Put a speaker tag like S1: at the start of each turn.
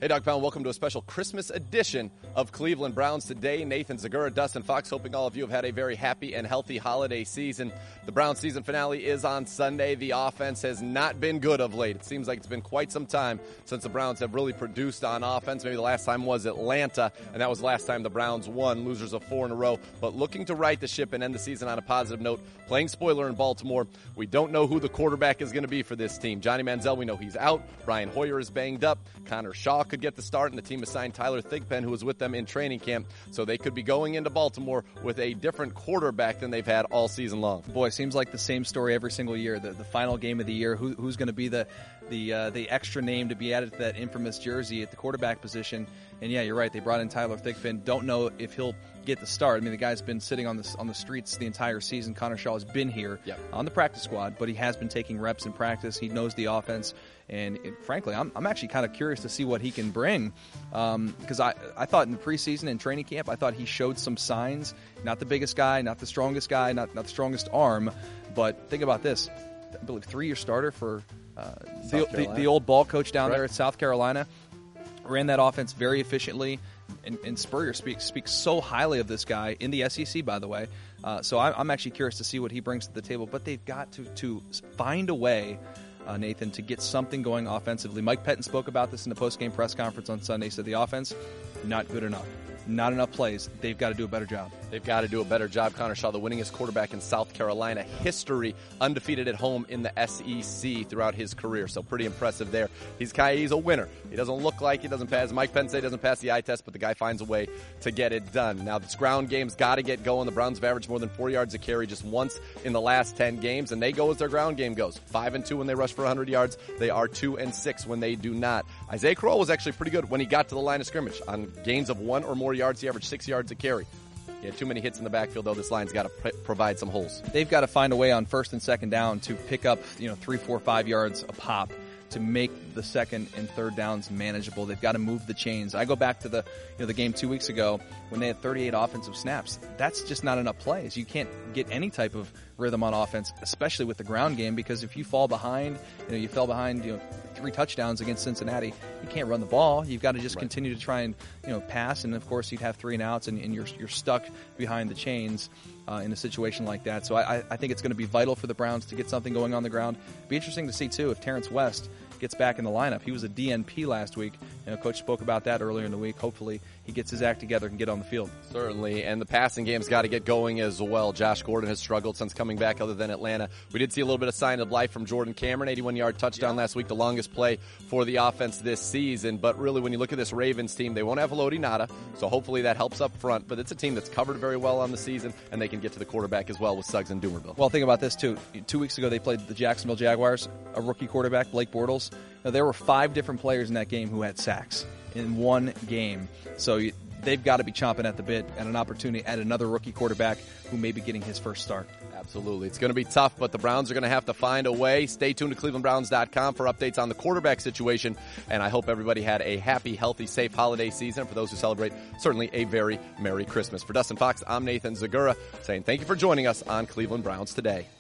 S1: Hey, Dog Pound, welcome to a special Christmas edition of Cleveland Browns Today. Nathan Zegura, Dustin Fox, hoping all of you have had a very happy and healthy holiday season. The Browns season finale is on Sunday. The offense has not been good of late. It seems like it's been quite some time since the Browns have really produced on offense. Maybe the last time was Atlanta, and that was the last time the Browns won, losers of 4 in a row. But looking to right the ship and end the season on a positive note, playing spoiler in Baltimore. We don't know who the quarterback is going to be for this team. Johnny Manziel, we know he's out. Brian Hoyer is banged up. Connor Shaw could get the start, and the team assigned Tyler Thigpen, who was with them in training camp. So they could be going into Baltimore with a different quarterback than they've had all season long.
S2: Boy, seems like the same story every single year. The final game of the year, who's going to be the extra name to be added to that infamous jersey at the quarterback position? And yeah, you're right. They brought in Tyler Thigpen. Don't know if he'll get the start. I mean, the guy's been sitting on the streets the entire season. Connor Shaw has been here on the practice squad, but he has been taking reps in practice. He knows the offense, and frankly, I'm actually kind of curious to see what he can bring, because I thought in the preseason and training camp, I thought he showed some signs. Not the biggest guy, not the strongest guy, not the strongest arm, but think about this. I believe 3-year starter for the old ball coach down there at South Carolina. Ran that offense very efficiently, and Spurrier speaks so highly of this guy in the SEC, by the way. So I'm actually curious to see what he brings to the table. But they've got to find a way, Nathan, to get something going offensively. Mike Pettin spoke about this in the post-game press conference on Sunday. He said the offense, not good enough. Not enough plays. They've got to do a better job.
S1: They've got to do a better job. Connor Shaw, the winningest quarterback in South Carolina history, undefeated at home in the SEC throughout his career. So pretty impressive there. He's a winner. He doesn't look like he doesn't pass. Mike Pence doesn't pass the eye test, but the guy finds a way to get it done. Now, this ground game's got to get going. The Browns have averaged more than 4 yards a carry just once in the last 10 games, and they go as their ground game goes. 5-2 when they rush for 100 yards. They are 2-6 when they do not. Isaiah Crowell was actually pretty good when he got to the line of scrimmage. On gains of 1 or more yards, he averaged 6 yards a carry. He had too many hits in the backfield, though. This line's got to provide some holes.
S2: They've got to find a way on first and second down to pick up 3, 4, 5 yards a pop to make the second and third downs manageable. They've got to move the chains. I go back to the game 2 weeks ago when they had 38 offensive snaps. That's just not enough plays. You can't get any type of rhythm on offense, especially with the ground game, because if you fall behind, you fell behind 3 touchdowns against Cincinnati, you can't run the ball. You've got to just continue to try and pass, and of course you'd have 3 and outs, and you're stuck behind the chains in a situation like that. So I think it's going to be vital for the Browns to get something going on the ground. It'd be interesting to see too if Terrence West gets back in the lineup. He was a DNP last week. Coach spoke about that earlier in the week. Hopefully he gets his act together and can get on the field.
S1: Certainly, and the passing game's got to get going as well. Josh Gordon has struggled since coming back other than Atlanta. We did see a little bit of sign of life from Jordan Cameron, 81-yard touchdown last week, the longest play for the offense this season. But really, when you look at this Ravens team, they won't have Haloti Ngata, so hopefully that helps up front. But it's a team that's covered very well on the season, and they can get to the quarterback as well with Suggs and Doomerville.
S2: Well, think about this, too. 2 weeks ago, they played the Jacksonville Jaguars, a rookie quarterback, Blake Bortles. Now, there were 5 different players in that game who had sacks in one game. So they've got to be chomping at the bit at an opportunity at another rookie quarterback who may be getting his first start.
S1: Absolutely. It's going to be tough, but the Browns are going to have to find a way. Stay tuned to clevelandbrowns.com for updates on the quarterback situation, and I hope everybody had a happy, healthy, safe holiday season. For those who celebrate, certainly a very Merry Christmas. For Dustin Fox, I'm Nathan Zegura saying thank you for joining us on Cleveland Browns Today.